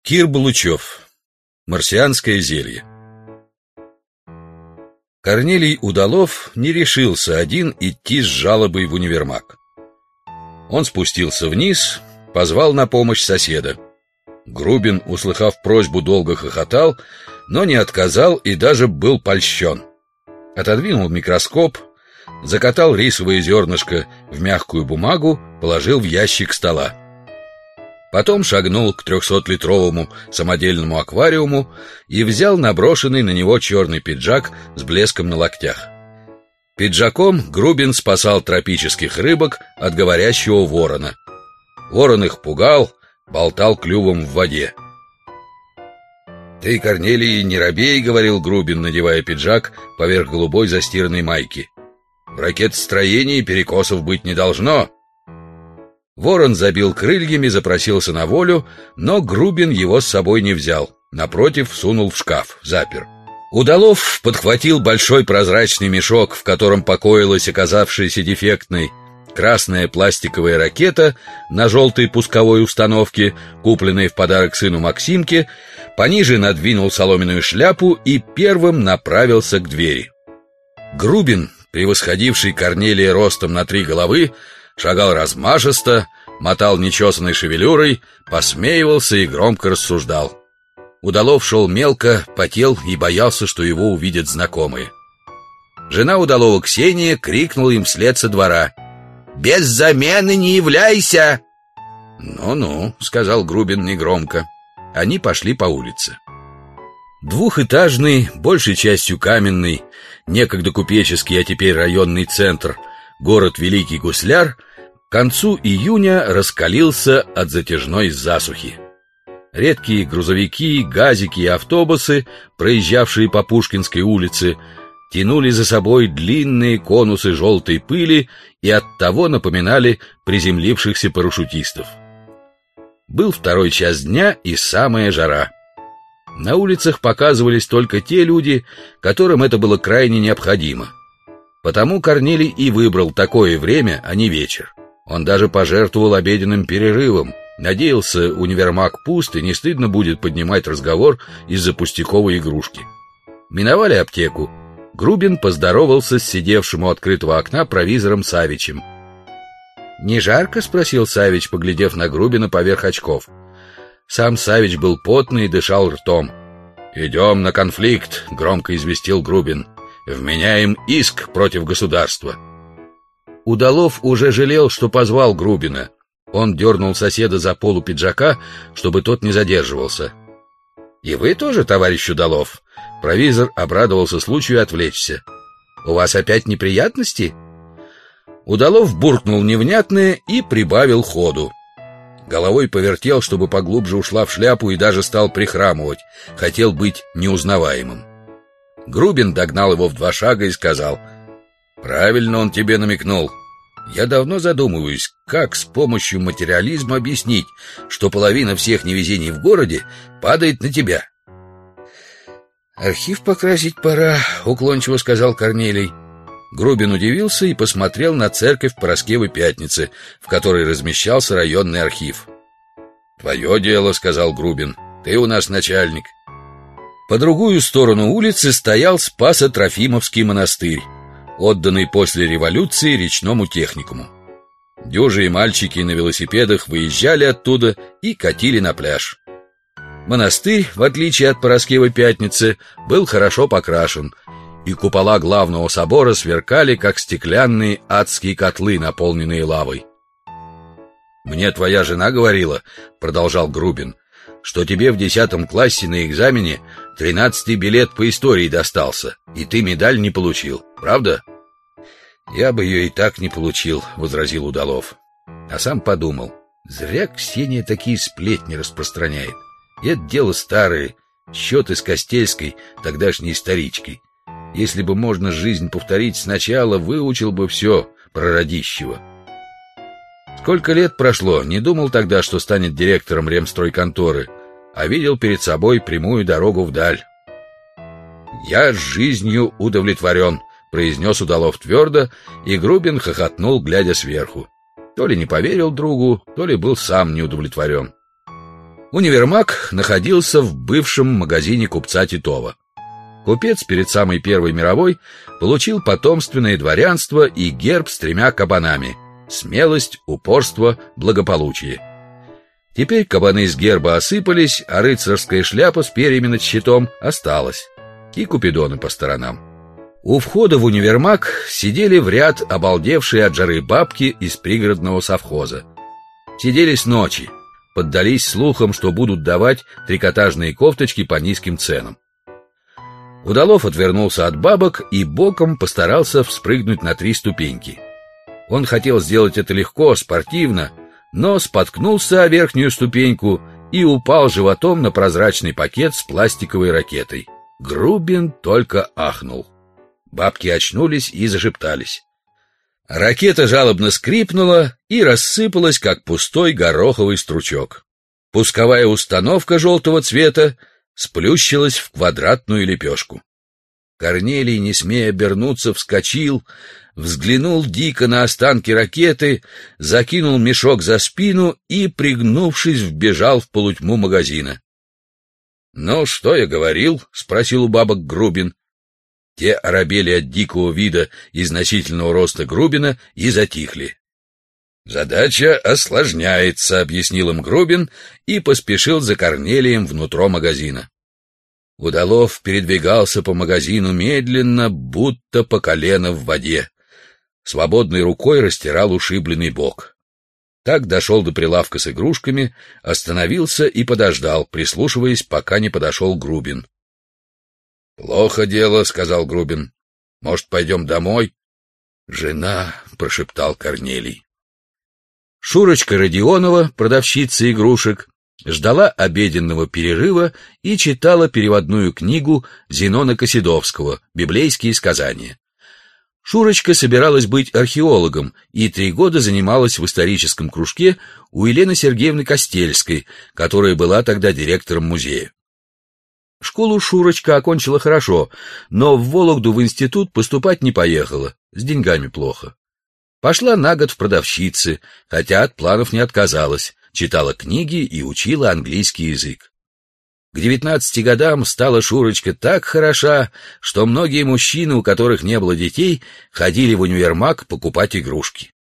Кир Булычев. Марсианское зелье. Корнелий Удалов не решился один идти с жалобой в универмаг. Он спустился вниз, позвал на помощь соседа. Грубин, услыхав просьбу, долго хохотал, но не отказал и даже был польщен. Отодвинул микроскоп, закатал рисовое зернышко в мягкую бумагу, положил в ящик стола. Потом шагнул к 300-литровому самодельному аквариуму и взял наброшенный на него черный пиджак с блеском на локтях. Пиджаком Грубин спасал тропических рыбок от говорящего ворона. Ворон их пугал, болтал клювом в воде. «Ты, Корнелий, не робей», — говорил Грубин, надевая пиджак поверх голубой застиранной майки. «В ракетостроении перекосов быть не должно». Ворон забил крыльями, запросился на волю, но Грубин его с собой не взял. Напротив, сунул в шкаф, запер. Удалов подхватил большой прозрачный мешок, в котором покоилась оказавшаяся дефектной красная пластиковая ракета на желтой пусковой установке, купленная в подарок сыну Максимке, пониже надвинул соломенную шляпу и первым направился к двери. Грубин, превосходивший Корнелия ростом на 3 головы, шагал размашисто, мотал нечесанной шевелюрой, посмеивался и громко рассуждал. Удалов шел мелко, потел и боялся, что его увидят знакомые. Жена Удалова, Ксения, крикнула им вслед со двора: «Без замены не являйся!» «Ну-ну», — сказал Грубин негромко. Они пошли по улице. Двухэтажный, большей частью каменный, некогда купеческий, а теперь районный центр, город Великий Гусляр, к концу июня раскалился от затяжной засухи. Редкие грузовики, газики и автобусы, проезжавшие по Пушкинской улице, тянули за собой длинные конусы желтой пыли и оттого напоминали приземлившихся парашютистов. Был 2 час дня и самая жара. На улицах показывались только те люди, которым это было крайне необходимо. Потому Корнелий и выбрал такое время, а не вечер. Он даже пожертвовал обеденным перерывом. Надеялся, универмаг пуст и не стыдно будет поднимать разговор из-за пустяковой игрушки. Миновали аптеку. Грубин поздоровался с сидевшим у открытого окна провизором Савичем. «Не жарко?» — спросил Савич, поглядев на Грубина поверх очков. Сам Савич был потный и дышал ртом. «Идем на конфликт», — громко известил Грубин. «Вменяем иск против государства». Удалов уже жалел, что позвал Грубина. Он дернул соседа за полу пиджака, чтобы тот не задерживался. «И вы тоже, товарищ Удалов?» Провизор обрадовался случаю отвлечься. «У вас опять неприятности?» Удалов буркнул невнятное и прибавил ходу. Головой повертел, чтобы поглубже ушла в шляпу, и даже стал прихрамывать. Хотел быть неузнаваемым. Грубин догнал его в 2 шага и сказал: «Правильно он тебе намекнул. Я давно задумываюсь, как с помощью материализма объяснить, что половина всех невезений в городе падает на тебя». «Архив покрасить пора», — уклончиво сказал Корнелий. Грубин удивился и посмотрел на церковь Параскевы Пятницы, в которой размещался районный архив. «Твое дело», — сказал Грубин, — «ты у нас начальник». По другую сторону улицы стоял Спасо-Трофимовский монастырь, отданный после революции речному техникуму. Дюжи и мальчики на велосипедах выезжали оттуда и катили на пляж. Монастырь, в отличие от Параскевой Пятницы, был хорошо покрашен, и купола главного собора сверкали, как стеклянные адские котлы, наполненные лавой. «Мне твоя жена говорила, — продолжал Грубин, — что тебе в 10 классе на экзамене 13-й билет по истории достался, и ты медаль не получил, правда?» «Я бы ее и так не получил», — возразил Удалов. А сам подумал: зря Ксения такие сплетни распространяет. Это дело старое, счеты с Костельской, тогдашней историчкой. Если бы можно жизнь повторить сначала, выучил бы все про Радищева. Сколько лет прошло, не думал тогда, что станет директором ремстройконторы, а видел перед собой прямую дорогу вдаль. «Я жизнью удовлетворен», — произнес Удалов твердо, и Грубин хохотнул, глядя сверху. То ли не поверил другу, то ли был сам неудовлетворен. Универмаг находился в бывшем магазине купца Титова. Купец перед самой Первой мировой получил потомственное дворянство и герб с 3 кабанами: смелость, упорство, благополучие. Теперь кабаны с герба осыпались, а рыцарская шляпа с перьями над щитом осталась, и купидоны по сторонам. У входа в универмаг сидели в ряд обалдевшие от жары бабки из пригородного совхоза. Сидели с ночи, поддались слухам, что будут давать трикотажные кофточки по низким ценам. Удалов отвернулся от бабок и боком постарался вспрыгнуть на 3 ступеньки. Он хотел сделать это легко, спортивно, но споткнулся о верхнюю ступеньку и упал животом на прозрачный пакет с пластиковой ракетой. Грубин только ахнул. Бабки очнулись и зашептались. Ракета жалобно скрипнула и рассыпалась, как пустой гороховый стручок. Пусковая установка желтого цвета сплющилась в квадратную лепешку. Корнелий, не смея обернуться, вскочил, взглянул дико на останки ракеты, закинул мешок за спину и, пригнувшись, вбежал в полутьму магазина. — Ну, что я говорил? — спросил у бабок Грубин. Те оробели от дикого вида и значительного роста Грубина и затихли. — Задача осложняется, — объяснил им Грубин и поспешил за Корнелием внутрь магазина. Удалов передвигался по магазину медленно, будто по колено в воде. Свободной рукой растирал ушибленный бок. Так дошел до прилавка с игрушками, остановился и подождал, прислушиваясь, пока не подошел Грубин. — Плохо дело, — сказал Грубин. — Может, пойдем домой? — Жена, — прошептал Корнелий. Шурочка Родионова, продавщица игрушек, ждала обеденного перерыва и читала переводную книгу Зенона Косидовского «Библейские сказания». Шурочка собиралась быть археологом и 3 года занималась в историческом кружке у Елены Сергеевны Костельской, которая была тогда директором музея. Школу Шурочка окончила хорошо, но в Вологду в институт поступать не поехала, с деньгами плохо. Пошла на год в продавщицы, хотя от планов не отказалась, читала книги и учила английский язык. К 19 годам стала Шурочка так хороша, что многие мужчины, у которых не было детей, ходили в универмаг покупать игрушки.